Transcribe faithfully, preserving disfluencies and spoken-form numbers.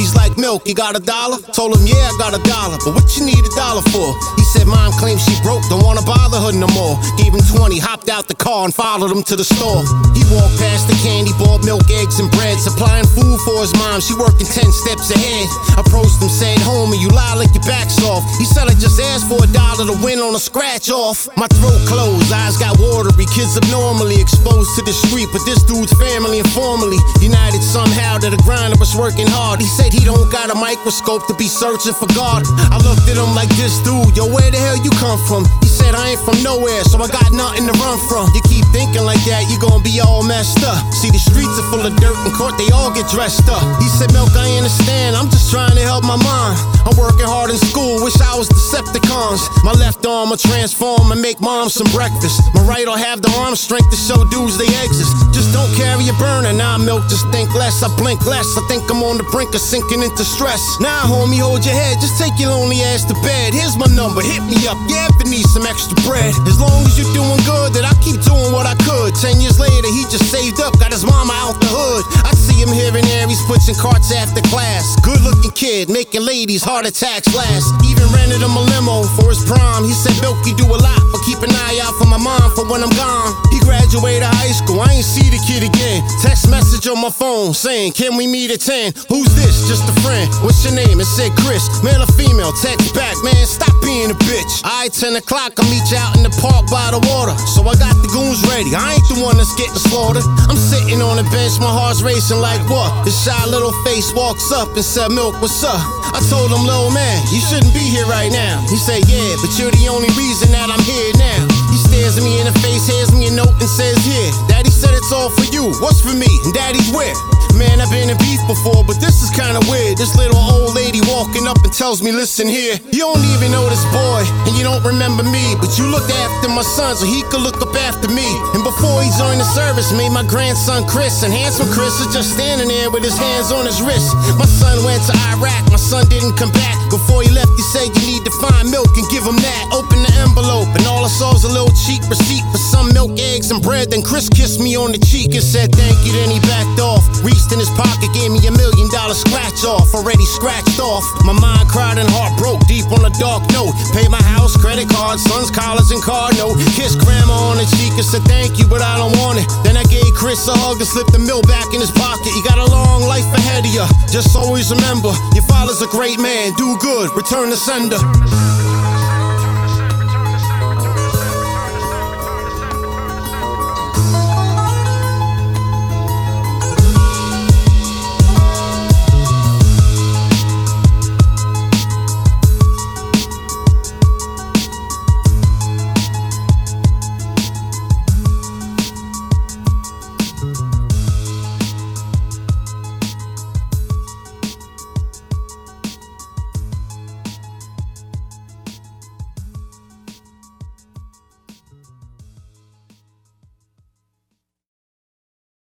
He's like, Milk, you got a dollar? Told him, yeah, I got a dollar, but what you need a dollar for? He said, Mom claims she broke, don't wanna bother her no more. Gave him twenty, hopped out the car and followed him to the store. He walked past the candy, bought milk, eggs, and bread, supplying food for his mom, she working ten steps ahead. Approached him, said, homie, you lie like your back's off. He said, I just asked for a dollar to win on a scratch off. My throat closed, eyes got watery, kids abnormally exposed to the street, but this dude's family informally united somehow to the grind of us working hard. He said he don't got a microscope to be searching for God. I looked at him like, this dude, yo, where the hell you come from? He said, I ain't from nowhere, so I got nothing to run from. You keep thinking like that, you gon' be all messed up. See, the streets are full of dirt and court, they all get dressed up. He said, Milk, I understand, I'm just trying to help my mom. I'm working hard in school, wish I was Decepticons. My left arm will transform and make mom some breakfast. My right will have the arm strength to show dudes they exist. Just don't carry a burner, nah, Milk, just think less. I blink less, I think I'm on the brink of sinking into stress. Nah, homie, hold your head, just take your lonely ass to bed. Here's my number, hit me up, yeah, if you need some extra bread. As long as you're doing good, then I keep doing what I could. Ten years later, he just saved up, got his mama out the hood. I see him here and there, he's pushing carts after class. Good looking kid, making ladies heart attacks last. Even rented him a limo for his prom. He said, Milk, you do a lot, but keep an eye out for my mom for when I'm gone. He graduated high school, I ain't see the kid again. Text message on my phone saying, can we meet at ten? Who's this? Just a friend. What's your name? It said Chris. Male or female? Text back, man, stop being a bitch. Alright, ten o'clock, I'll meet you out in the park by the water. So I got the goons ready, I ain't the one that's getting slaughtered. I'm sitting on the bench, my heart's racing like what? This shy little face walks up and said, Milk, what's up? I told him, little man, you shouldn't be here right now. He said, yeah, but you're the only reason that I'm here now. He stares at me in the face, hands me a note and says, yeah, Daddy said it's all for you, what's for me? And Daddy's where? Man, I've been in beef before, but this is kinda weird. This little old lady walking up and tells me, listen here, you don't even know this boy, and you don't remember me, but you looked after my son so he could look up after me. And before he joined the service, made my grandson Chris, and handsome Chris is just standing there with his hands on his wrist. My son went to Iraq, my son didn't come back. Before he left, he said you need to find Milk and give him that. Open the envelope, and all I saw was a little cheap receipt for some milk, eggs, and bread. Then Chris kissed me on the cheek and said thank you, then he backed off. Reached in his pocket, gave me a million dollar scratch off, already scratched off. My mind cried and heart broke deep on a dark note. Paid my house, credit card, son's collars and car note. Kissed grandma on the cheek and said thank you, but I don't want it. Then I gave Chris a hug and slipped the mill back in his pocket. You got a long life ahead of you, just always remember, your father's a great man, do good, return the sender.